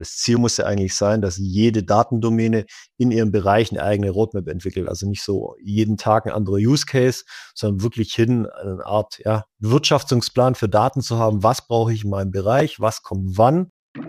Das Ziel muss ja eigentlich sein, dass jede Datendomäne in ihrem Bereich eine eigene Roadmap entwickelt. Also nicht so jeden Tag ein anderer Use Case, sondern wirklich eine Art Wirtschaftungsplan für Daten zu haben. Was brauche ich in meinem Bereich? Was kommt wann?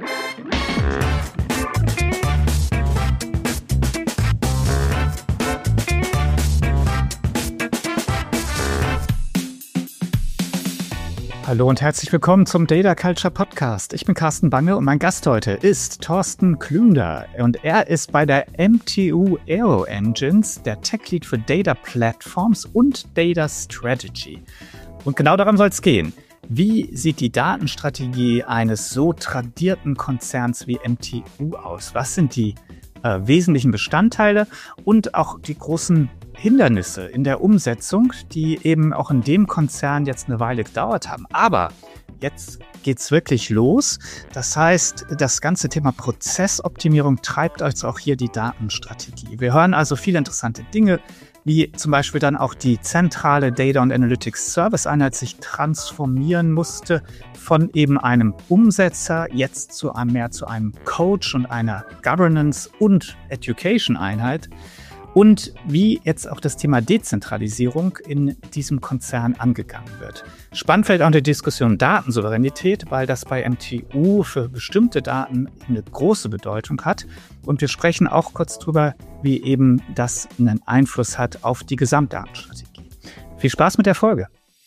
Hallo und herzlich willkommen zum Data Culture Podcast. Ich bin Carsten Bange und mein Gast heute ist Thorsten Klünder. Und er ist bei der MTU Aero Engines der Tech Lead für Data Platforms und Data Strategy. Und genau darum soll es gehen. Wie sieht die Datenstrategie eines so tradierten Konzerns wie MTU aus? Was sind die wesentlichen Bestandteile und auch die großen Hindernisse in der Umsetzung, die eben auch in dem Konzern jetzt eine Weile gedauert haben. Aber jetzt geht's wirklich los. Das heißt, das ganze Thema Prozessoptimierung treibt also auch hier die Datenstrategie. Wir hören also viele interessante Dinge, wie zum Beispiel dann auch die zentrale Data und Analytics Service Einheit sich transformieren musste von eben einem Umsetzer jetzt zu einem Coach und einer Governance und Education Einheit. Und wie jetzt auch das Thema Dezentralisierung in diesem Konzern angegangen wird. Spannend fällt auch die Diskussion Datensouveränität, weil das bei MTU für bestimmte Daten eine große Bedeutung hat. Und wir sprechen auch kurz drüber, wie eben das einen Einfluss hat auf die Gesamtdatenstrategie. Viel Spaß mit der Folge.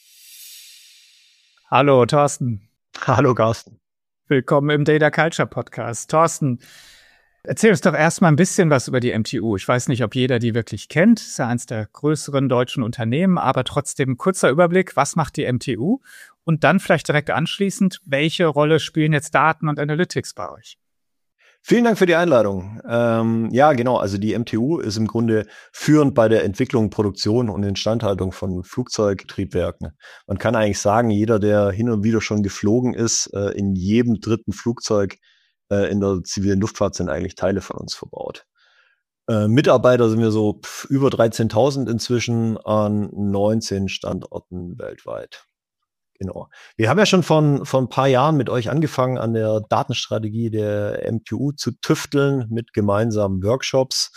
Hallo Thorsten. Hallo Carsten. Willkommen im Data Culture Podcast. Thorsten, erzähl uns doch erstmal ein bisschen was über die MTU. Ich weiß nicht, ob jeder die wirklich kennt. Das ist ja eines der größeren deutschen Unternehmen, aber trotzdem kurzer Überblick. Was macht die MTU? Und dann vielleicht direkt anschließend, welche Rolle spielen jetzt Daten und Analytics bei euch? Vielen Dank für die Einladung. Genau. Also die MTU ist im Grunde führend bei der Entwicklung, Produktion und Instandhaltung von Flugzeugtriebwerken. Man kann eigentlich sagen, jeder, der hin und wieder schon geflogen ist, in jedem dritten Flugzeug in der zivilen Luftfahrt sind eigentlich Teile von uns verbaut. Mitarbeiter sind wir so über 13.000 inzwischen an 19 Standorten weltweit. Genau. Wir haben ja schon vor ein paar Jahren mit euch angefangen, an der Datenstrategie der MTU zu tüfteln mit gemeinsamen Workshops.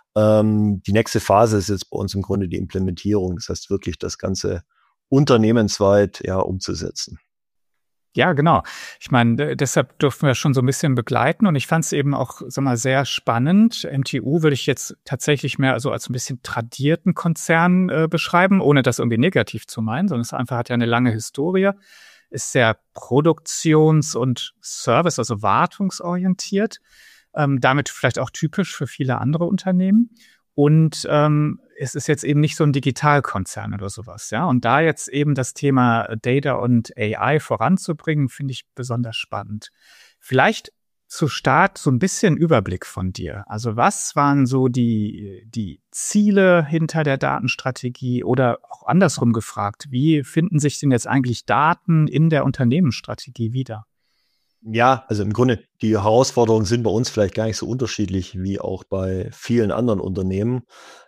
Die nächste Phase ist jetzt bei uns im Grunde die Implementierung. Das heißt wirklich das Ganze unternehmensweit umzusetzen. Ja, genau. Ich meine, deshalb durften wir schon so ein bisschen begleiten und ich fand es eben auch, sehr spannend. MTU würde ich jetzt tatsächlich mehr so als ein bisschen tradierten Konzern beschreiben, ohne das irgendwie negativ zu meinen, sondern es einfach hat ja eine lange Historie, ist sehr produktions- und Service, also wartungsorientiert, damit vielleicht auch typisch für viele andere Unternehmen. Und es ist jetzt eben nicht so ein Digitalkonzern oder sowas, ja. Und da jetzt eben das Thema Data und AI voranzubringen, finde ich besonders spannend. Vielleicht zu Start so ein bisschen Überblick von dir. Also was waren so die Ziele hinter der Datenstrategie oder auch andersrum gefragt, wie finden sich denn jetzt eigentlich Daten in der Unternehmensstrategie wieder? Ja, also im Grunde, die Herausforderungen sind bei uns vielleicht gar nicht so unterschiedlich wie auch bei vielen anderen Unternehmen.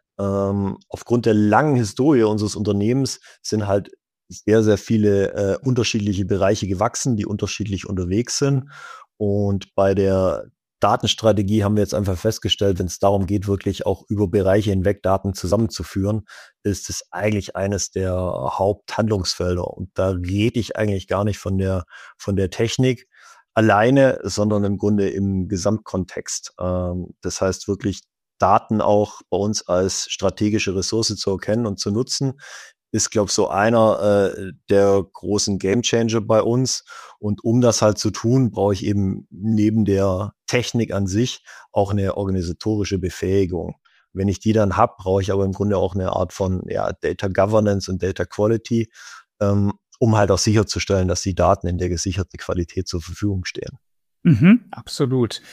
Aufgrund der langen Historie unseres Unternehmens sind halt sehr, sehr viele unterschiedliche Bereiche gewachsen, die unterschiedlich unterwegs sind. Und bei der Datenstrategie haben wir jetzt einfach festgestellt, wenn es darum geht, wirklich auch über Bereiche hinweg Daten zusammenzuführen, ist es eigentlich eines der Haupthandlungsfelder. Und da rede ich eigentlich gar nicht von der Technik alleine, sondern im Grunde im Gesamtkontext. Das heißt wirklich, Daten auch bei uns als strategische Ressource zu erkennen und zu nutzen, ist, glaube ich, so einer der großen Gamechanger bei uns. Und um das halt zu tun, brauche ich eben neben der Technik an sich auch eine organisatorische Befähigung. Wenn ich die dann habe, brauche ich aber im Grunde auch eine Art von Data Governance und Data Quality, um halt auch sicherzustellen, dass die Daten in der gesicherten Qualität zur Verfügung stehen. Absolut.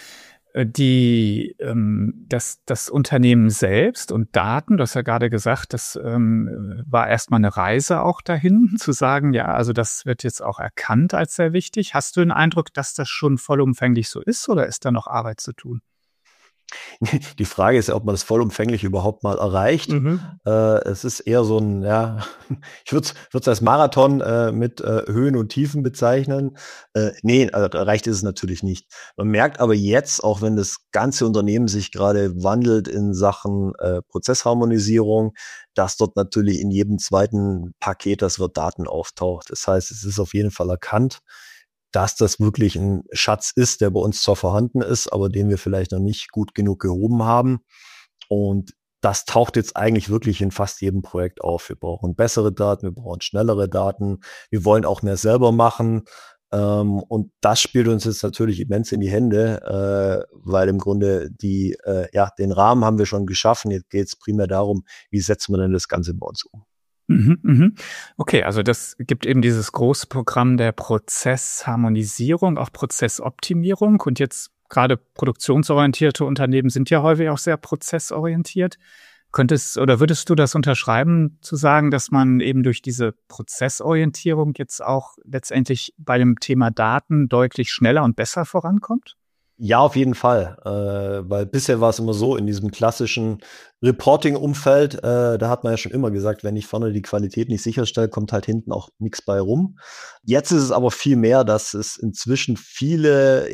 Das Unternehmen selbst und Daten, du hast ja gerade gesagt, das war erstmal eine Reise auch dahin, zu sagen, ja, also das wird jetzt auch erkannt als sehr wichtig. Hast du den Eindruck, dass das schon vollumfänglich so ist oder ist da noch Arbeit zu tun? Die Frage ist ja, ob man das vollumfänglich überhaupt mal erreicht. Es ist eher so ein, ja, ich würde es als Marathon mit Höhen und Tiefen bezeichnen. Nee, also erreicht ist es natürlich nicht. Man merkt aber jetzt, auch wenn das ganze Unternehmen sich gerade wandelt in Sachen Prozessharmonisierung, dass dort natürlich in jedem zweiten Paket, das wird Daten auftaucht. Das heißt, es ist auf jeden Fall erkannt, dass das wirklich ein Schatz ist, der bei uns zwar vorhanden ist, aber den wir vielleicht noch nicht gut genug gehoben haben. Und das taucht jetzt eigentlich wirklich in fast jedem Projekt auf. Wir brauchen bessere Daten, wir brauchen schnellere Daten, wir wollen auch mehr selber machen. Und das spielt uns jetzt natürlich immens in die Hände, weil im Grunde den Rahmen haben wir schon geschaffen. Jetzt geht es primär darum, wie setzen wir denn das Ganze bei uns um. Okay, also das gibt eben dieses große Programm der Prozessharmonisierung, auch Prozessoptimierung. Und jetzt gerade produktionsorientierte Unternehmen sind ja häufig auch sehr prozessorientiert. Würdest du das unterschreiben, zu sagen, dass man eben durch diese Prozessorientierung jetzt auch letztendlich bei dem Thema Daten deutlich schneller und besser vorankommt? Ja, auf jeden Fall, weil bisher war es immer so in diesem klassischen Reporting-Umfeld, da hat man ja schon immer gesagt, wenn ich vorne die Qualität nicht sicherstelle, kommt halt hinten auch nichts bei rum. Jetzt ist es aber viel mehr, dass es inzwischen viele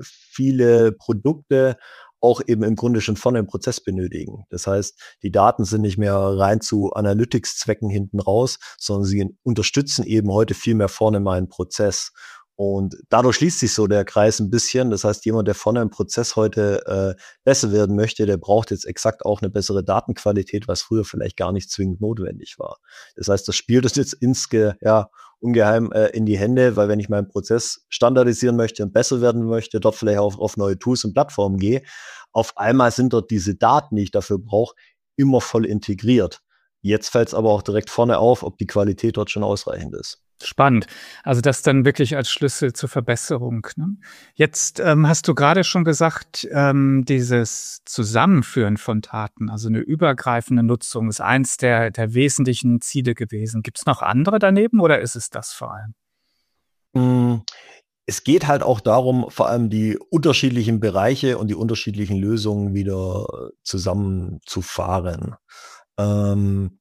Produkte auch eben im Grunde schon vorne im Prozess benötigen. Das heißt, die Daten sind nicht mehr rein zu Analytics-Zwecken hinten raus, sondern sie unterstützen eben heute viel mehr vorne meinen Prozess. Und dadurch schließt sich so der Kreis ein bisschen. Das heißt, jemand, der vorne im Prozess heute besser werden möchte, der braucht jetzt exakt auch eine bessere Datenqualität, was früher vielleicht gar nicht zwingend notwendig war. Das heißt, das spielt uns jetzt ungeheim in die Hände, weil wenn ich meinen Prozess standardisieren möchte und besser werden möchte, dort vielleicht auch auf neue Tools und Plattformen gehe, auf einmal sind dort diese Daten, die ich dafür brauche, immer voll integriert. Jetzt fällt es aber auch direkt vorne auf, ob die Qualität dort schon ausreichend ist. Spannend. Also das dann wirklich als Schlüssel zur Verbesserung. Ne? Jetzt hast du gerade schon gesagt, dieses Zusammenführen von Daten, also eine übergreifende Nutzung, ist eins der wesentlichen Ziele gewesen. Gibt es noch andere daneben oder ist es das vor allem? Es geht halt auch darum, vor allem die unterschiedlichen Bereiche und die unterschiedlichen Lösungen wieder zusammenzufahren. Aber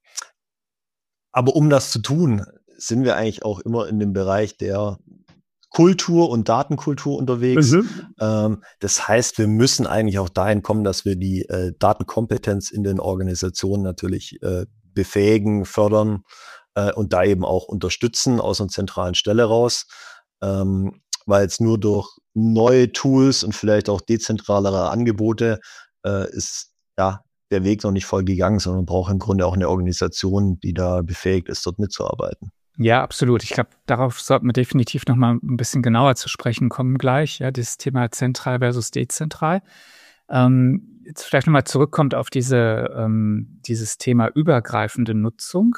um das zu tun, sind wir eigentlich auch immer in dem Bereich der Kultur und Datenkultur unterwegs. Das heißt, wir müssen eigentlich auch dahin kommen, dass wir die Datenkompetenz in den Organisationen natürlich befähigen, fördern und da eben auch unterstützen aus einer zentralen Stelle raus. Weil jetzt nur durch neue Tools und vielleicht auch dezentralere Angebote ist der Weg noch nicht voll gegangen, sondern man braucht im Grunde auch eine Organisation, die da befähigt ist, dort mitzuarbeiten. Ja, absolut. Ich glaube, darauf sollten wir definitiv noch mal ein bisschen genauer zu sprechen kommen gleich. Ja, das Thema zentral versus dezentral. Jetzt vielleicht noch mal zurückkommt auf dieses Thema übergreifende Nutzung.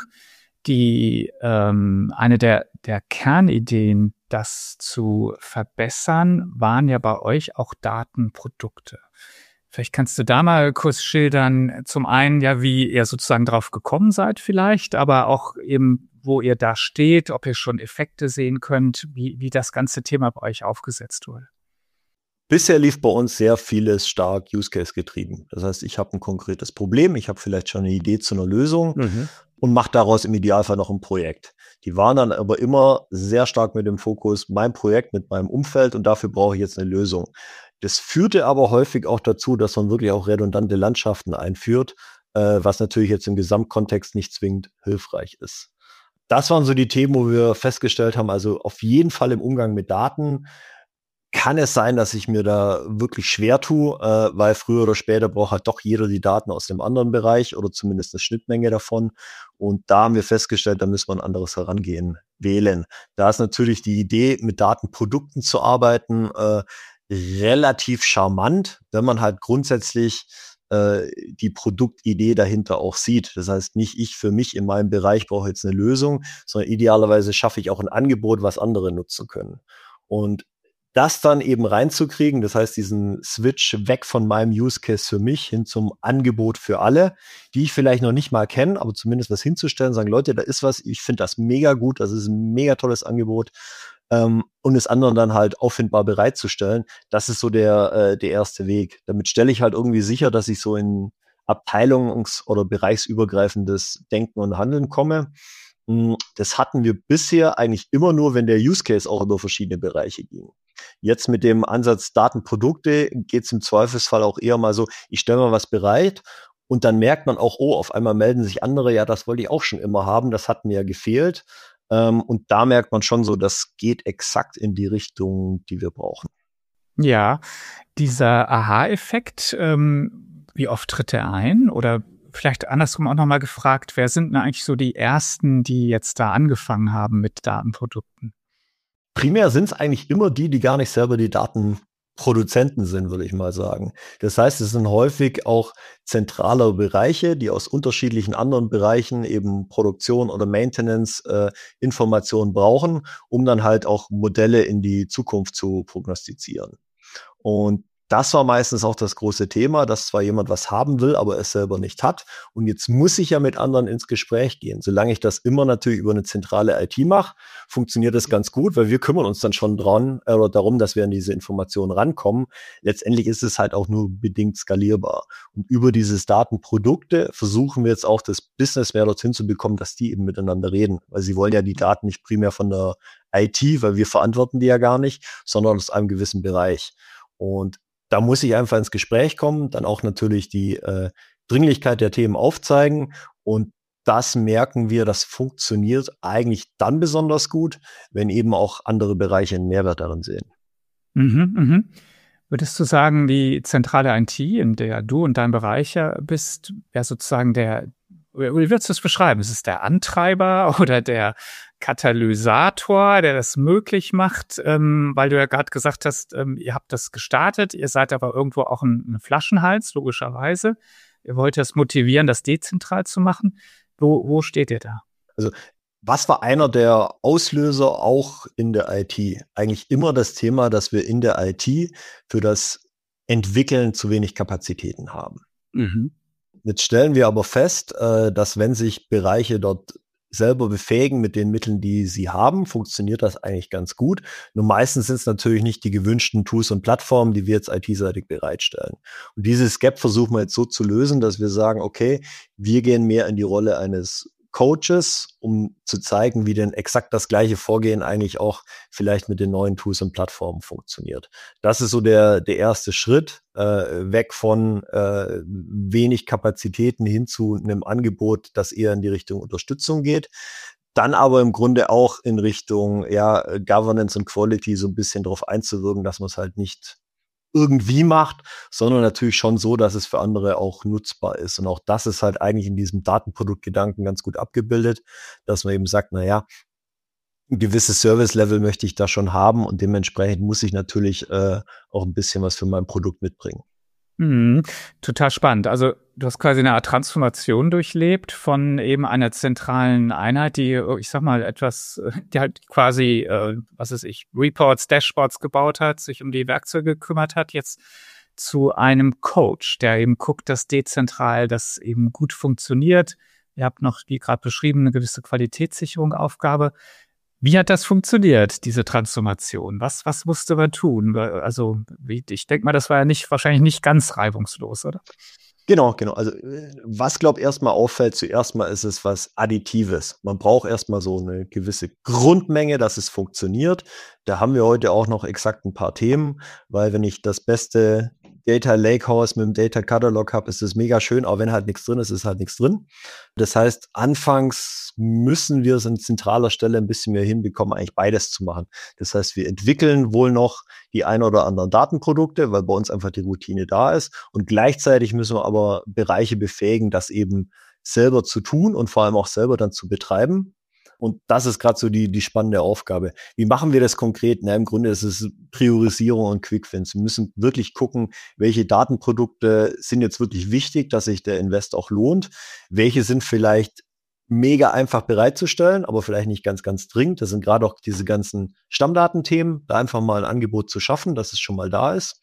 Eine der Kernideen, das zu verbessern, waren ja bei euch auch Datenprodukte. Vielleicht kannst du da mal kurz schildern, zum einen ja, wie ihr sozusagen drauf gekommen seid vielleicht, aber auch eben, wo ihr da steht, ob ihr schon Effekte sehen könnt, wie das ganze Thema bei euch aufgesetzt wurde. Bisher lief bei uns sehr vieles stark Use-Case getrieben. Das heißt, ich habe ein konkretes Problem, ich habe vielleicht schon eine Idee zu einer Lösung und mache daraus im Idealfall noch ein Projekt. Die waren dann aber immer sehr stark mit dem Fokus, mein Projekt mit meinem Umfeld und dafür brauche ich jetzt eine Lösung. Das führte aber häufig auch dazu, dass man wirklich auch redundante Landschaften einführt, was natürlich jetzt im Gesamtkontext nicht zwingend hilfreich ist. Das waren so die Themen, wo wir festgestellt haben, also auf jeden Fall im Umgang mit Daten kann es sein, dass ich mir da wirklich schwer tue, weil früher oder später braucht halt doch jeder die Daten aus dem anderen Bereich oder zumindest eine Schnittmenge davon. Und da haben wir festgestellt, da müssen wir ein anderes Herangehen wählen. Da ist natürlich die Idee, mit Datenprodukten zu arbeiten, relativ charmant, wenn man halt grundsätzlich die Produktidee dahinter auch sieht. Das heißt, nicht ich für mich in meinem Bereich brauche jetzt eine Lösung, sondern idealerweise schaffe ich auch ein Angebot, was andere nutzen können. Und das dann eben reinzukriegen, das heißt, diesen Switch weg von meinem Use Case für mich hin zum Angebot für alle, die ich vielleicht noch nicht mal kenne, aber zumindest was hinzustellen, sagen, Leute, da ist was, ich finde das mega gut, das ist ein mega tolles Angebot. und es anderen dann halt auffindbar bereitzustellen. Das ist so der erste Weg. Damit stelle ich halt irgendwie sicher, dass ich so in abteilungs- oder bereichsübergreifendes Denken und Handeln komme. Das hatten wir bisher eigentlich immer nur, wenn der Use Case auch über verschiedene Bereiche ging. Jetzt mit dem Ansatz Datenprodukte geht es im Zweifelsfall auch eher mal so, ich stelle mal was bereit und dann merkt man auch, oh, auf einmal melden sich andere, ja, das wollte ich auch schon immer haben, das hat mir ja gefehlt. Und da merkt man schon so, das geht exakt in die Richtung, die wir brauchen. Ja, dieser Aha-Effekt, wie oft tritt er ein? Oder vielleicht andersrum auch nochmal gefragt, wer sind denn eigentlich so die Ersten, die jetzt da angefangen haben mit Datenprodukten? Primär sind es eigentlich immer die gar nicht selber die Datenproduzenten sind, würde ich mal sagen. Das heißt, es sind häufig auch zentrale Bereiche, die aus unterschiedlichen anderen Bereichen eben Produktion oder Maintenance Informationen brauchen, um dann halt auch Modelle in die Zukunft zu prognostizieren. Und das war meistens auch das große Thema, dass zwar jemand was haben will, aber es selber nicht hat. Und jetzt muss ich ja mit anderen ins Gespräch gehen. Solange ich das immer natürlich über eine zentrale IT mache, funktioniert das ganz gut, weil wir kümmern uns dann schon darum, dass wir an diese Informationen rankommen. Letztendlich ist es halt auch nur bedingt skalierbar. Und über dieses Datenprodukte versuchen wir jetzt auch das Business mehr dorthin zu bekommen, dass die eben miteinander reden. Weil sie wollen ja die Daten nicht primär von der IT, weil wir verantworten die ja gar nicht, sondern aus einem gewissen Bereich. Und da muss ich einfach ins Gespräch kommen, dann auch natürlich die Dringlichkeit der Themen aufzeigen. Und das merken wir, das funktioniert eigentlich dann besonders gut, wenn eben auch andere Bereiche einen Mehrwert darin sehen. Würdest du sagen, die zentrale IT, in der du und dein Bereich ja bist, wäre sozusagen wie würdest du es beschreiben? Ist es der Antreiber oder der Katalysator, der das möglich macht? Weil du ja gerade gesagt hast, ihr habt das gestartet, ihr seid aber irgendwo auch ein Flaschenhals, logischerweise. Ihr wollt das motivieren, das dezentral zu machen. Wo steht ihr da? Also was war einer der Auslöser auch in der IT? Eigentlich immer das Thema, dass wir in der IT für das Entwickeln zu wenig Kapazitäten haben. Mhm. Jetzt stellen wir aber fest, dass wenn sich Bereiche dort selber befähigen mit den Mitteln, die sie haben, funktioniert das eigentlich ganz gut. Nur meistens sind es natürlich nicht die gewünschten Tools und Plattformen, die wir jetzt IT-seitig bereitstellen. Und dieses Gap versuchen wir jetzt so zu lösen, dass wir sagen, okay, wir gehen mehr in die Rolle eines Coaches, um zu zeigen, wie denn exakt das gleiche Vorgehen eigentlich auch vielleicht mit den neuen Tools und Plattformen funktioniert. Das ist so der erste Schritt, weg von wenig Kapazitäten hin zu einem Angebot, das eher in die Richtung Unterstützung geht. Dann aber im Grunde auch in Richtung Governance und Quality so ein bisschen darauf einzuwirken, dass man es halt nicht irgendwie macht, sondern natürlich schon so, dass es für andere auch nutzbar ist. Und auch das ist halt eigentlich in diesem Datenproduktgedanken ganz gut abgebildet, dass man eben sagt, naja, ein gewisses Service-Level möchte ich da schon haben und dementsprechend muss ich natürlich auch ein bisschen was für mein Produkt mitbringen. Mhm. Total spannend. Also du hast quasi eine Art Transformation durchlebt von eben einer zentralen Einheit, die, ich sag mal, die halt quasi, Reports, Dashboards gebaut hat, sich um die Werkzeuge gekümmert hat, jetzt zu einem Coach, der eben guckt, dass dezentral das eben gut funktioniert. Ihr habt noch, wie gerade beschrieben, eine gewisse Qualitätssicherung Aufgabe. Wie hat das funktioniert, diese Transformation? Was musste man tun? Also, ich denke mal, das war ja wahrscheinlich nicht ganz reibungslos, oder? Genau. Also was, glaube ich, erstmal auffällt, zuerst mal ist es was Additives. Man braucht erstmal so eine gewisse Grundmenge, dass es funktioniert. Da haben wir heute auch noch exakt ein paar Themen, weil wenn ich das beste Data Lakehouse mit dem Data Catalog habe, ist es mega schön, aber wenn halt nichts drin ist, ist halt nichts drin. Das heißt, anfangs müssen wir es an zentraler Stelle ein bisschen mehr hinbekommen, eigentlich beides zu machen. Das heißt, wir entwickeln wohl noch die ein oder anderen Datenprodukte, weil bei uns einfach die Routine da ist. Und gleichzeitig müssen wir aber Bereiche befähigen, das eben selber zu tun und vor allem auch selber dann zu betreiben. Und das ist gerade so die spannende Aufgabe. Wie machen wir das konkret? Na, im Grunde ist es Priorisierung und Quick-Wins. Wir müssen wirklich gucken, welche Datenprodukte sind jetzt wirklich wichtig, dass sich der Invest auch lohnt. Welche sind vielleicht mega einfach bereitzustellen, aber vielleicht nicht ganz, ganz dringend. Das sind gerade auch diese ganzen Stammdatenthemen, da einfach mal ein Angebot zu schaffen, dass es schon mal da ist.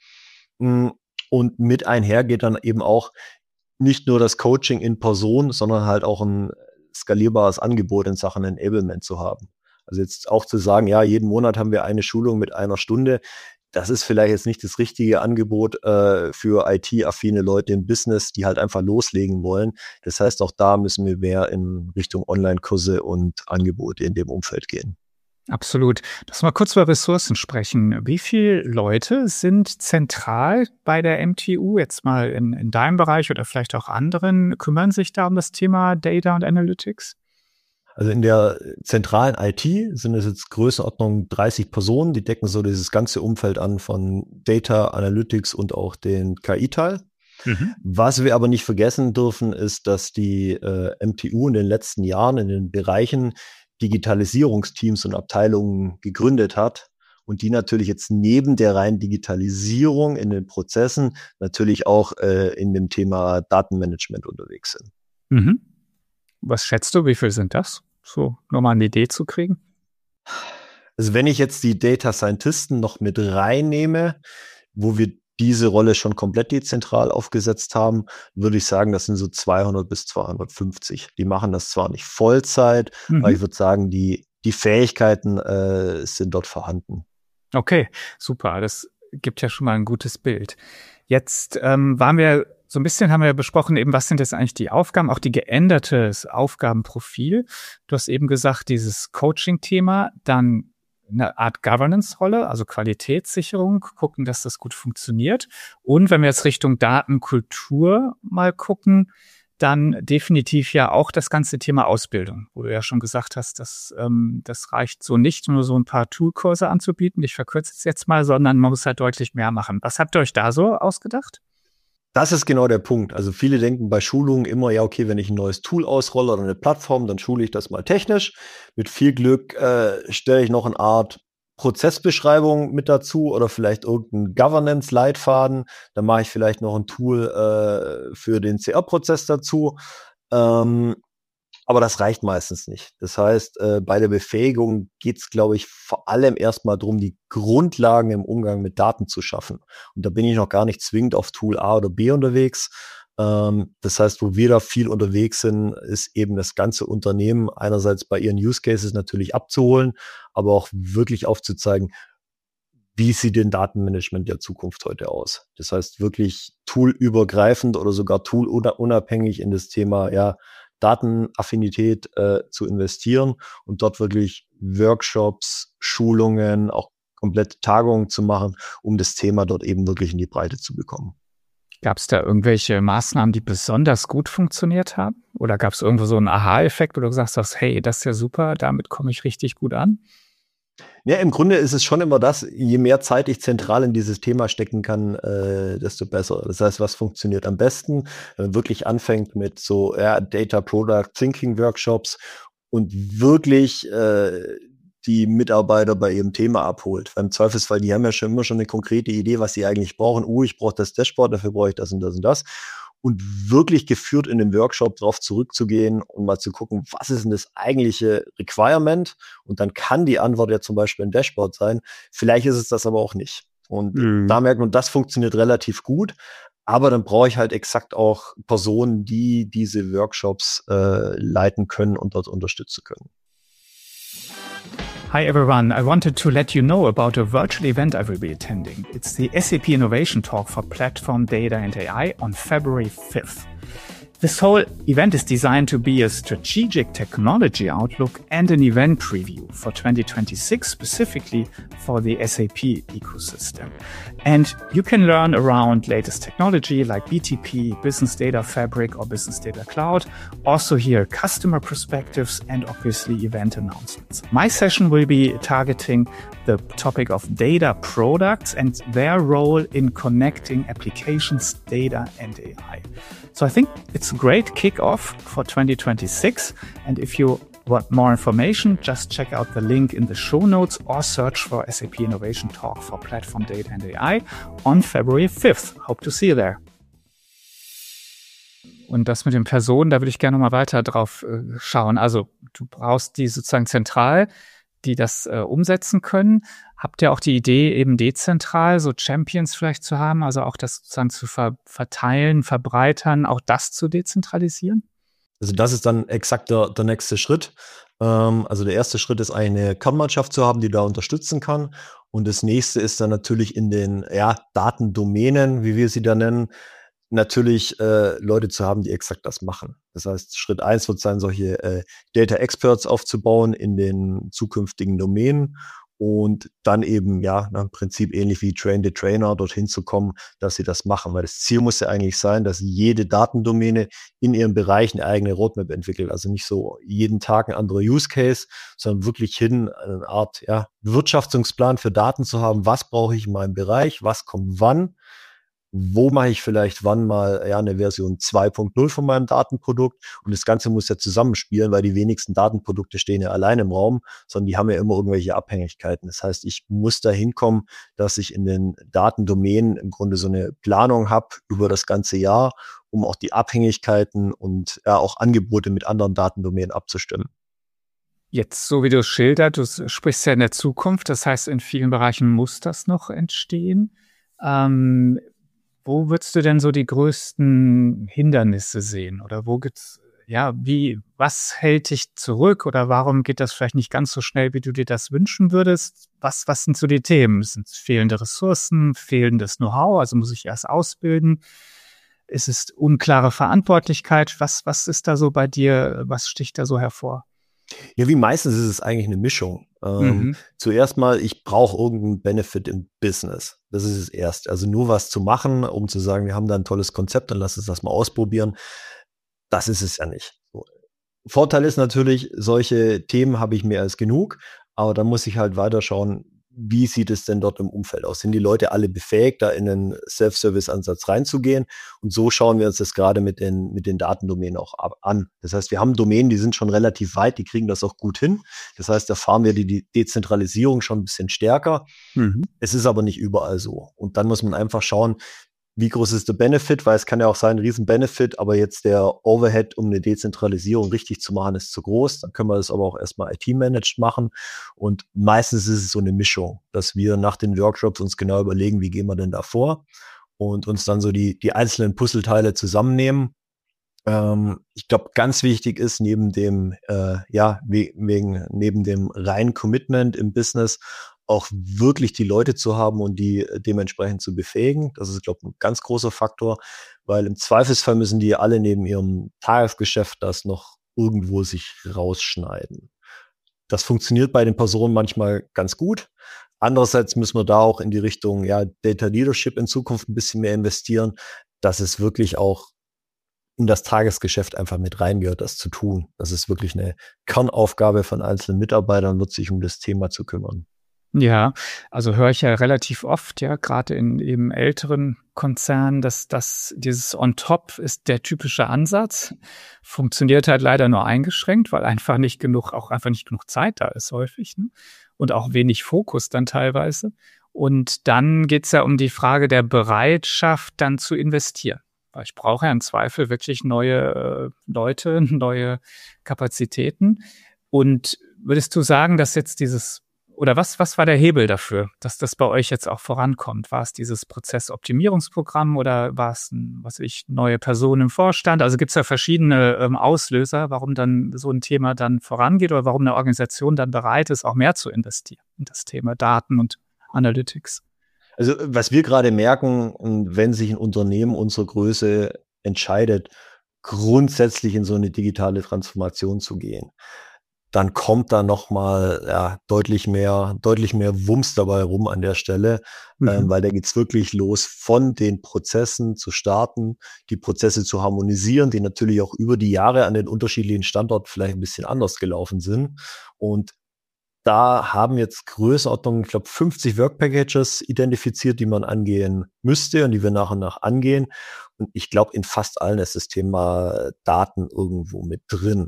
Und mit einher geht dann eben auch nicht nur das Coaching in Person, sondern halt auch ein skalierbares Angebot in Sachen Enablement zu haben. Also jetzt auch zu sagen, ja, jeden Monat haben wir eine Schulung mit einer Stunde, das ist vielleicht jetzt nicht das richtige Angebot für IT-affine Leute im Business, die halt einfach loslegen wollen. Das heißt, auch da müssen wir mehr in Richtung Online-Kurse und Angebote in dem Umfeld gehen. Absolut. Lass mal kurz über Ressourcen sprechen. Wie viele Leute sind zentral bei der MTU, jetzt mal in deinem Bereich oder vielleicht auch anderen, kümmern sich da um das Thema Data und Analytics? Also in der zentralen IT sind es jetzt Größenordnung 30 Personen, die decken so dieses ganze Umfeld an von Data, Analytics und auch den KI-Teil. Mhm. Was wir aber nicht vergessen dürfen, ist, dass die MTU in den letzten Jahren in den Bereichen Digitalisierungsteams und Abteilungen gegründet hat und die natürlich jetzt neben der reinen Digitalisierung in den Prozessen natürlich auch in dem Thema Datenmanagement unterwegs sind. Mhm. Was schätzt du, wie viel sind das? So, nur mal eine Idee zu kriegen. Also wenn ich jetzt die Data Scientisten noch mit reinnehme, wo wir diese Rolle schon komplett dezentral aufgesetzt haben, würde ich sagen, das sind so 200 bis 250. Die machen das zwar nicht Vollzeit, aber ich würde sagen, die Fähigkeiten sind dort vorhanden. Okay, super. Das gibt ja schon mal ein gutes Bild. Jetzt haben wir besprochen, eben, was sind jetzt eigentlich die Aufgaben, auch die geänderte Aufgabenprofil. Du hast eben gesagt, dieses Coaching-Thema, dann eine Art Governance-Rolle, also Qualitätssicherung, gucken, dass das gut funktioniert. Und wenn wir jetzt Richtung Datenkultur mal gucken, dann definitiv ja auch das ganze Thema Ausbildung, wo du ja schon gesagt hast, das reicht so nicht, nur so ein paar Toolkurse anzubieten. Ich verkürze es jetzt mal, sondern man muss halt deutlich mehr machen. Was habt ihr euch da so ausgedacht? Das ist genau der Punkt. Also viele denken bei Schulungen immer, ja, okay, wenn ich ein neues Tool ausrolle oder eine Plattform, dann schule ich das mal technisch. Mit viel Glück stelle ich noch eine Art Prozessbeschreibung mit dazu oder vielleicht irgendeinen Governance-Leitfaden. Dann mache ich vielleicht noch ein Tool für den CR-Prozess dazu. Aber das reicht meistens nicht. Das heißt, bei der Befähigung geht es, glaube ich, vor allem erstmal darum, die Grundlagen im Umgang mit Daten zu schaffen. Und da bin ich noch gar nicht zwingend auf Tool A oder B unterwegs. Das heißt, wo wir da viel unterwegs sind, ist eben das ganze Unternehmen einerseits bei ihren Use Cases natürlich abzuholen, aber auch wirklich aufzuzeigen, wie sieht denn Datenmanagement der Zukunft heute aus? Das heißt, wirklich toolübergreifend oder sogar toolunabhängig in das Thema, ja, Datenaffinität zu investieren und dort wirklich Workshops, Schulungen, auch komplette Tagungen zu machen, um das Thema dort eben wirklich in die Breite zu bekommen. Gab es da irgendwelche Maßnahmen, die besonders gut funktioniert haben? Oder gab es irgendwo so einen Aha-Effekt, wo du gesagt hast, hey, das ist ja super, damit komme ich richtig gut an? Ja, im Grunde ist es schon immer das, je mehr Zeit ich zentral in dieses Thema stecken kann, desto besser. Das heißt, was funktioniert am besten? Wenn man wirklich anfängt mit so Data Product Thinking Workshops und wirklich die Mitarbeiter bei ihrem Thema abholt. Weil im Zweifelsfall, die haben ja immer schon eine konkrete Idee, was sie eigentlich brauchen. Ich brauche das Dashboard, dafür brauche ich das und das und das. Und wirklich geführt in dem Workshop darauf zurückzugehen und mal zu gucken, was ist denn das eigentliche Requirement? Und dann kann die Antwort ja zum Beispiel ein Dashboard sein. Vielleicht ist es das aber auch nicht. Und da merkt man, das funktioniert relativ gut. Aber dann brauche ich halt exakt auch Personen, die diese Workshops leiten können und dort unterstützen können. Hi everyone, I wanted to let you know about a virtual event I will be attending. It's the SAP Innovation Talk for Platform Data and AI on February 5th. This whole event is designed to be a strategic technology outlook and an event preview for 2026, specifically for the SAP ecosystem. And you can learn around latest technology like BTP, Business Data Fabric or Business Data Cloud. Also hear customer perspectives and obviously event announcements. My session will be targeting the topic of data products and their role in connecting applications, data and AI. So I think it's a great kickoff for 2026. And if you want more information, just check out the link in the show notes or search for SAP Innovation Talk for Platform Data and AI on February 5th. Hope to see you there. Und das mit den Personen, da würde ich gerne noch mal weiter drauf schauen. Also du brauchst die sozusagen zentral, die das umsetzen können. Habt ihr auch die Idee, eben dezentral so Champions vielleicht zu haben, also auch das sozusagen zu verteilen, verbreitern, auch das zu dezentralisieren? Also das ist dann exakt der nächste Schritt. Also der erste Schritt ist, eine Kernmannschaft zu haben, die da unterstützen kann. Und das nächste ist dann natürlich in den Datendomänen, wie wir sie da nennen, natürlich Leute zu haben, die exakt das machen. Das heißt, Schritt eins wird sein, solche Data Experts aufzubauen in den zukünftigen Domänen und dann eben, im Prinzip ähnlich wie Train the Trainer dorthin zu kommen, dass sie das machen. Weil das Ziel muss ja eigentlich sein, dass jede Datendomäne in ihrem Bereich eine eigene Roadmap entwickelt. Also nicht so jeden Tag ein anderer Use Case, sondern wirklich eine Art Wirtschaftungsplan für Daten zu haben. Was brauche ich in meinem Bereich? Was kommt wann? Wo mache ich vielleicht wann mal eine Version 2.0 von meinem Datenprodukt? Und das Ganze muss ja zusammenspielen, weil die wenigsten Datenprodukte stehen ja allein im Raum, sondern die haben ja immer irgendwelche Abhängigkeiten. Das heißt, ich muss da hinkommen, dass ich in den Datendomänen im Grunde so eine Planung habe über das ganze Jahr, um auch die Abhängigkeiten und auch Angebote mit anderen Datendomänen abzustimmen. Jetzt, so wie du es schilderst, du sprichst ja in der Zukunft, das heißt, in vielen Bereichen muss das noch entstehen. Wo würdest du denn so die größten Hindernisse sehen? Oder wo gibt's, was hält dich zurück? Oder warum geht das vielleicht nicht ganz so schnell, wie du dir das wünschen würdest? Was sind so die Themen? Sind es fehlende Ressourcen, fehlendes Know-how? Also muss ich erst ausbilden? Ist es unklare Verantwortlichkeit? Was ist da so bei dir? Was sticht da so hervor? Ja, wie meistens ist es eigentlich eine Mischung. Zuerst mal, ich brauche irgendeinen Benefit im Business. Das ist es erst. Also nur was zu machen, um zu sagen, wir haben da ein tolles Konzept, dann lass uns das mal ausprobieren. Das ist es ja nicht. So. Vorteil ist natürlich, solche Themen habe ich mehr als genug, aber dann muss ich halt weiterschauen, wie sieht es denn dort im Umfeld aus? Sind die Leute alle befähigt, da in einen Self-Service-Ansatz reinzugehen? Und so schauen wir uns das gerade mit den Datendomänen auch an. Das heißt, wir haben Domänen, die sind schon relativ weit, die kriegen das auch gut hin. Das heißt, da fahren wir die Dezentralisierung schon ein bisschen stärker. Es ist aber nicht überall so. Und dann muss man einfach schauen, wie groß ist der Benefit, weil es kann ja auch sein, ein Riesen-Benefit, aber jetzt der Overhead, um eine Dezentralisierung richtig zu machen, ist zu groß. Dann können wir das aber auch erstmal IT-managed machen. Und meistens ist es so eine Mischung, dass wir nach den Workshops uns genau überlegen, wie gehen wir denn da vor und uns dann so die einzelnen Puzzleteile zusammennehmen. Ich glaube, ganz wichtig ist neben dem, neben dem reinen Commitment im Business auch wirklich die Leute zu haben und die dementsprechend zu befähigen. Das ist, glaube ich, ein ganz großer Faktor, weil im Zweifelsfall müssen die alle neben ihrem Tagesgeschäft das noch irgendwo sich rausschneiden. Das funktioniert bei den Personen manchmal ganz gut. Andererseits müssen wir da auch in die Richtung Data Leadership in Zukunft ein bisschen mehr investieren, dass es wirklich auch in das Tagesgeschäft einfach mit reingehört, das zu tun. Das ist wirklich eine Kernaufgabe von einzelnen Mitarbeitern, wird sich um das Thema zu kümmern. Ja, also höre ich ja relativ oft, gerade in eben älteren Konzernen, dass dieses on top ist der typische Ansatz. Funktioniert halt leider nur eingeschränkt, weil einfach nicht genug Zeit da ist häufig, ne? Und auch wenig Fokus dann teilweise. Und dann geht's ja um die Frage der Bereitschaft, dann zu investieren. Weil ich brauche ja im Zweifel wirklich neue Leute, neue Kapazitäten. Und würdest du sagen, dass jetzt oder was war der Hebel dafür, dass das bei euch jetzt auch vorankommt? War es dieses Prozessoptimierungsprogramm oder war es neue Personen im Vorstand? Also gibt es ja verschiedene Auslöser, warum dann so ein Thema dann vorangeht oder warum eine Organisation dann bereit ist, auch mehr zu investieren in das Thema Daten und Analytics. Also was wir gerade merken, wenn sich ein Unternehmen unserer Größe entscheidet, grundsätzlich in so eine digitale Transformation zu gehen, dann kommt da nochmal deutlich mehr Wumms dabei rum an der Stelle, weil da geht's wirklich los, von den Prozessen zu starten, die Prozesse zu harmonisieren, die natürlich auch über die Jahre an den unterschiedlichen Standorten vielleicht ein bisschen anders gelaufen sind. Und da haben jetzt Größenordnung, ich glaube, 50 Work-Packages identifiziert, die man angehen müsste und die wir nach und nach angehen. Und ich glaube, in fast allen ist das Thema Daten irgendwo mit drin.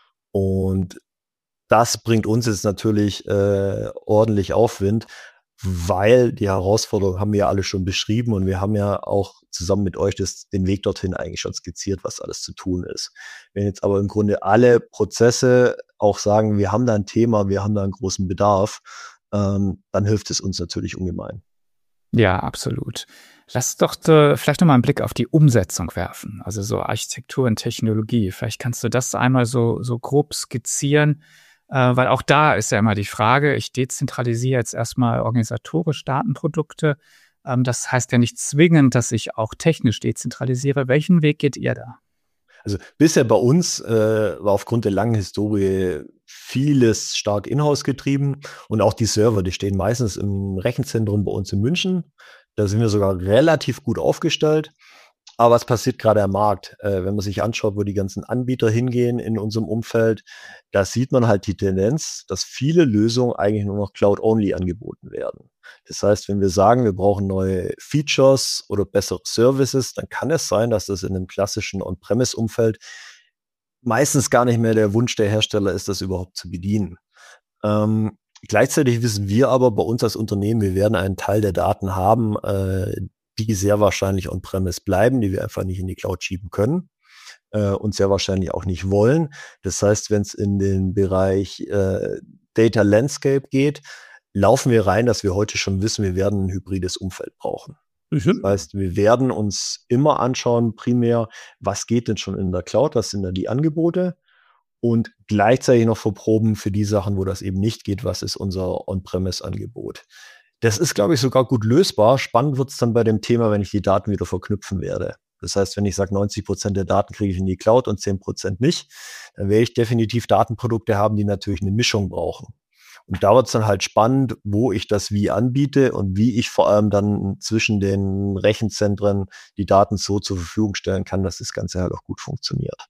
Und das bringt uns jetzt natürlich ordentlich Aufwind, weil die Herausforderungen haben wir ja alle schon beschrieben und wir haben ja auch zusammen mit euch den Weg dorthin eigentlich schon skizziert, was alles zu tun ist. Wenn jetzt aber im Grunde alle Prozesse auch sagen, wir haben da ein Thema, wir haben da einen großen Bedarf, dann hilft es uns natürlich ungemein. Ja, absolut. Lass doch vielleicht noch mal einen Blick auf die Umsetzung werfen, also so Architektur und Technologie. Vielleicht kannst du das einmal so grob skizzieren, weil auch da ist ja immer die Frage, ich dezentralisiere jetzt erstmal organisatorisch Datenprodukte. Das heißt ja nicht zwingend, dass ich auch technisch dezentralisiere. Welchen Weg geht ihr da? Also bisher bei uns war aufgrund der langen Historie vieles stark in-house getrieben und auch die Server, die stehen meistens im Rechenzentrum bei uns in München. Da sind wir sogar relativ gut aufgestellt. Aber was passiert gerade am Markt? Wenn man sich anschaut, wo die ganzen Anbieter hingehen in unserem Umfeld, da sieht man halt die Tendenz, dass viele Lösungen eigentlich nur noch Cloud-only angeboten werden. Das heißt, wenn wir sagen, wir brauchen neue Features oder bessere Services, dann kann es sein, dass das in einem klassischen On-Premise-Umfeld meistens gar nicht mehr der Wunsch der Hersteller ist, das überhaupt zu bedienen. Gleichzeitig wissen wir aber bei uns als Unternehmen, wir werden einen Teil der Daten haben, die sehr wahrscheinlich on-premise bleiben, die wir einfach nicht in die Cloud schieben können und sehr wahrscheinlich auch nicht wollen. Das heißt, wenn es in den Bereich Data Landscape geht, laufen wir rein, dass wir heute schon wissen, wir werden ein hybrides Umfeld brauchen. Das heißt, wir werden uns immer anschauen, primär, was geht denn schon in der Cloud, was sind da die Angebote und gleichzeitig noch verproben für die Sachen, wo das eben nicht geht, was ist unser On-Premise-Angebot. Das ist, glaube ich, sogar gut lösbar. Spannend wird es dann bei dem Thema, wenn ich die Daten wieder verknüpfen werde. Das heißt, wenn ich sage, 90% der Daten kriege ich in die Cloud und 10% nicht, dann werde ich definitiv Datenprodukte haben, die natürlich eine Mischung brauchen. Und da wird es dann halt spannend, wo ich das wie anbiete und wie ich vor allem dann zwischen den Rechenzentren die Daten so zur Verfügung stellen kann, dass das Ganze halt auch gut funktioniert.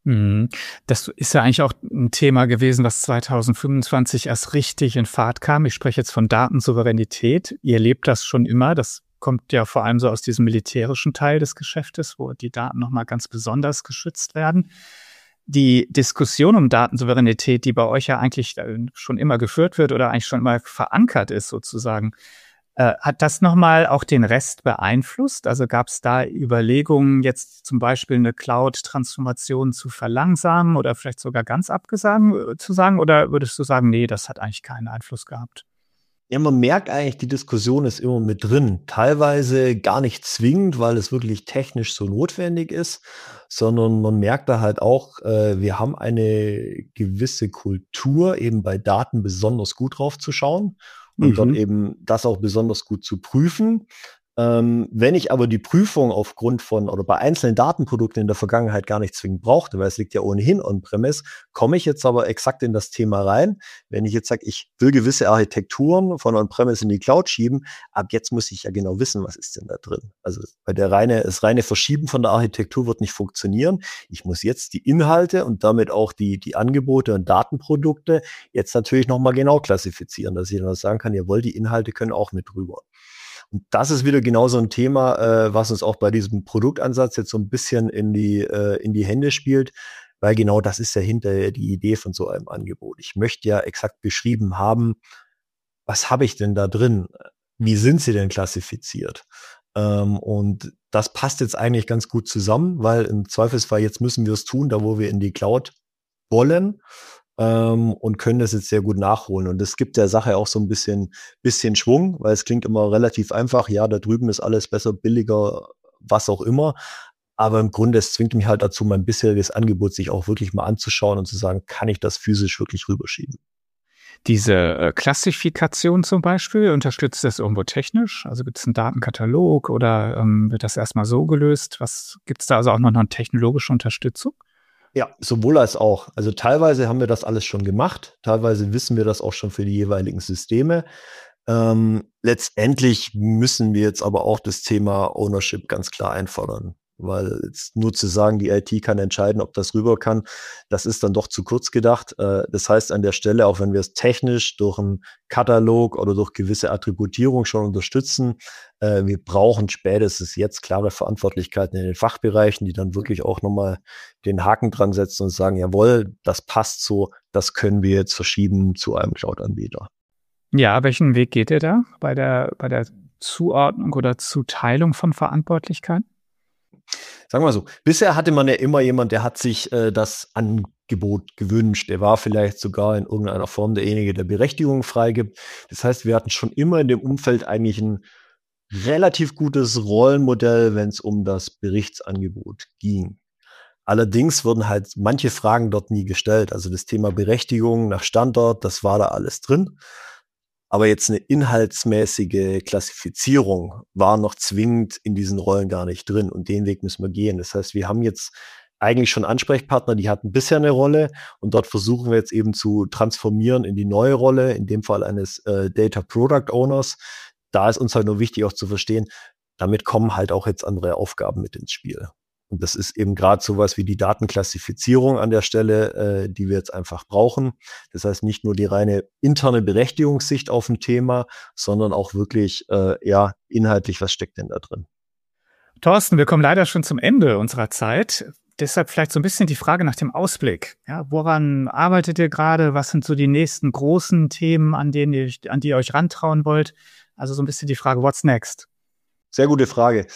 Das ist ja eigentlich auch ein Thema gewesen, was 2025 erst richtig in Fahrt kam. Ich spreche jetzt von Datensouveränität. Ihr lebt das schon immer. Das kommt ja vor allem so aus diesem militärischen Teil des Geschäftes, wo die Daten nochmal ganz besonders geschützt werden. Die Diskussion um Datensouveränität, die bei euch ja eigentlich schon immer geführt wird oder eigentlich schon immer verankert ist sozusagen, hat das nochmal auch den Rest beeinflusst? Also gab es da Überlegungen, jetzt zum Beispiel eine Cloud-Transformation zu verlangsamen oder vielleicht sogar ganz abgesagen zu sagen? Oder würdest du sagen, nee, das hat eigentlich keinen Einfluss gehabt? Ja, man merkt eigentlich, die Diskussion ist immer mit drin. Teilweise gar nicht zwingend, weil es wirklich technisch so notwendig ist, sondern man merkt da halt auch, wir haben eine gewisse Kultur, eben bei Daten besonders gut drauf zu schauen und dort eben das auch besonders gut zu prüfen. Wenn ich aber die Prüfung aufgrund von oder bei einzelnen Datenprodukten in der Vergangenheit gar nicht zwingend brauchte, weil es liegt ja ohnehin on-premise, komme ich jetzt aber exakt in das Thema rein. Wenn ich jetzt sage, ich will gewisse Architekturen von on-premise in die Cloud schieben, ab jetzt muss ich ja genau wissen, was ist denn da drin. Also bei das reine Verschieben von der Architektur wird nicht funktionieren. Ich muss jetzt die Inhalte und damit auch die Angebote und Datenprodukte jetzt natürlich nochmal genau klassifizieren, dass ich dann sagen kann, jawohl, die Inhalte können auch mit rüber. Und das ist wieder genau so ein Thema, was uns auch bei diesem Produktansatz jetzt so ein bisschen in die Hände spielt, weil genau das ist ja hinterher die Idee von so einem Angebot. Ich möchte ja exakt beschrieben haben, was habe ich denn da drin? Wie sind sie denn klassifiziert? Und das passt jetzt eigentlich ganz gut zusammen, weil im Zweifelsfall jetzt müssen wir es tun, da wo wir in die Cloud wollen. Und können das jetzt sehr gut nachholen. Und das gibt der Sache auch so ein bisschen Schwung, weil es klingt immer relativ einfach. Ja, da drüben ist alles besser, billiger, was auch immer. Aber im Grunde, es zwingt mich halt dazu, mein bisheriges Angebot sich auch wirklich mal anzuschauen und zu sagen, kann ich das physisch wirklich rüberschieben? Diese Klassifikation zum Beispiel, unterstützt das irgendwo technisch? Also gibt es einen Datenkatalog oder wird das erstmal so gelöst? Gibt es da also auch noch eine technologische Unterstützung? Ja, sowohl als auch. Also teilweise haben wir das alles schon gemacht, teilweise wissen wir das auch schon für die jeweiligen Systeme. Letztendlich müssen wir jetzt aber auch das Thema Ownership ganz klar einfordern, weil jetzt nur zu sagen, die IT kann entscheiden, ob das rüber kann, das ist dann doch zu kurz gedacht. Das heißt an der Stelle, auch wenn wir es technisch durch einen Katalog oder durch gewisse Attributierung schon unterstützen, wir brauchen spätestens jetzt klare Verantwortlichkeiten in den Fachbereichen, die dann wirklich auch nochmal den Haken dran setzen und sagen, jawohl, das passt so, das können wir jetzt verschieben zu einem Cloud-Anbieter. Ja, welchen Weg geht ihr da bei der Zuordnung oder Zuteilung von Verantwortlichkeiten? Sagen wir mal so, bisher hatte man ja immer jemand, der hat sich das Angebot gewünscht. Der war vielleicht sogar in irgendeiner Form derjenige, der Berechtigungen freigibt. Das heißt, wir hatten schon immer in dem Umfeld eigentlich einen relativ gutes Rollenmodell, wenn es um das Berichtsangebot ging. Allerdings wurden halt manche Fragen dort nie gestellt. Also das Thema Berechtigung nach Standort, das war da alles drin. Aber jetzt eine inhaltsmäßige Klassifizierung war noch zwingend in diesen Rollen gar nicht drin. Und den Weg müssen wir gehen. Das heißt, wir haben jetzt eigentlich schon Ansprechpartner, die hatten bisher eine Rolle. Und dort versuchen wir jetzt eben zu transformieren in die neue Rolle, in dem Fall eines Data Product Owners. Da ist uns halt nur wichtig auch zu verstehen, damit kommen halt auch jetzt andere Aufgaben mit ins Spiel. Und das ist eben gerade sowas wie die Datenklassifizierung an der Stelle, die wir jetzt einfach brauchen. Das heißt, nicht nur die reine interne Berechtigungssicht auf ein Thema, sondern auch wirklich, inhaltlich, was steckt denn da drin? Thorsten, wir kommen leider schon zum Ende unserer Zeit. Deshalb vielleicht so ein bisschen die Frage nach dem Ausblick. Ja, woran arbeitet ihr gerade? Was sind so die nächsten großen Themen, an die ihr euch rantrauen wollt? Also so ein bisschen die Frage, what's next? Sehr gute Frage.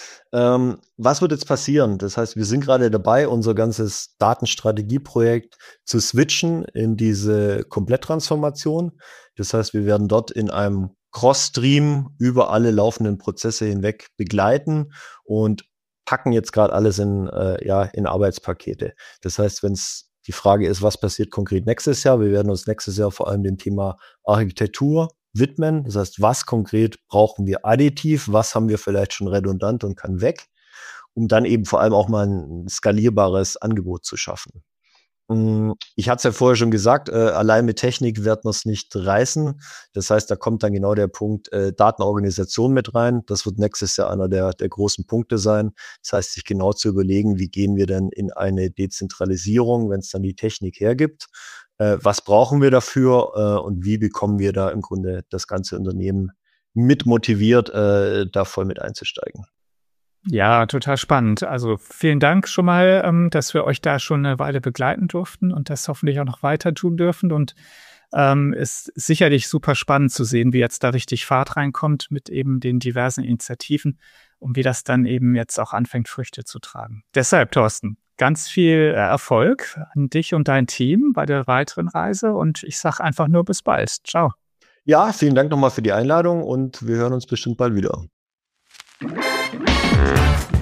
Was wird jetzt passieren? Das heißt, wir sind gerade dabei, unser ganzes Datenstrategieprojekt zu switchen in diese Kompletttransformation. Das heißt, wir werden dort in einem Cross-Stream über alle laufenden Prozesse hinweg begleiten und packen jetzt gerade alles in Arbeitspakete. Das heißt, wenn es die Frage ist, was passiert konkret nächstes Jahr? Wir werden uns nächstes Jahr vor allem dem Thema Architektur widmen. Das heißt, was konkret brauchen wir additiv, was haben wir vielleicht schon redundant und kann weg, um dann eben vor allem auch mal ein skalierbares Angebot zu schaffen. Ich hatte es ja vorher schon gesagt, allein mit Technik wird man es nicht reißen. Das heißt, da kommt dann genau der Punkt Datenorganisation mit rein. Das wird nächstes Jahr einer der großen Punkte sein. Das heißt, sich genau zu überlegen, wie gehen wir denn in eine Dezentralisierung, wenn es dann die Technik hergibt. Was brauchen wir dafür und wie bekommen wir da im Grunde das ganze Unternehmen mit motiviert, da voll mit einzusteigen? Ja, total spannend. Also vielen Dank schon mal, dass wir euch da schon eine Weile begleiten durften und das hoffentlich auch noch weiter tun dürfen. Und ist sicherlich super spannend zu sehen, wie jetzt da richtig Fahrt reinkommt mit eben den diversen Initiativen und wie das dann eben jetzt auch anfängt, Früchte zu tragen. Deshalb, Thorsten, ganz viel Erfolg an dich und dein Team bei der weiteren Reise und ich sage einfach nur bis bald. Ciao. Ja, vielen Dank nochmal für die Einladung und wir hören uns bestimmt bald wieder.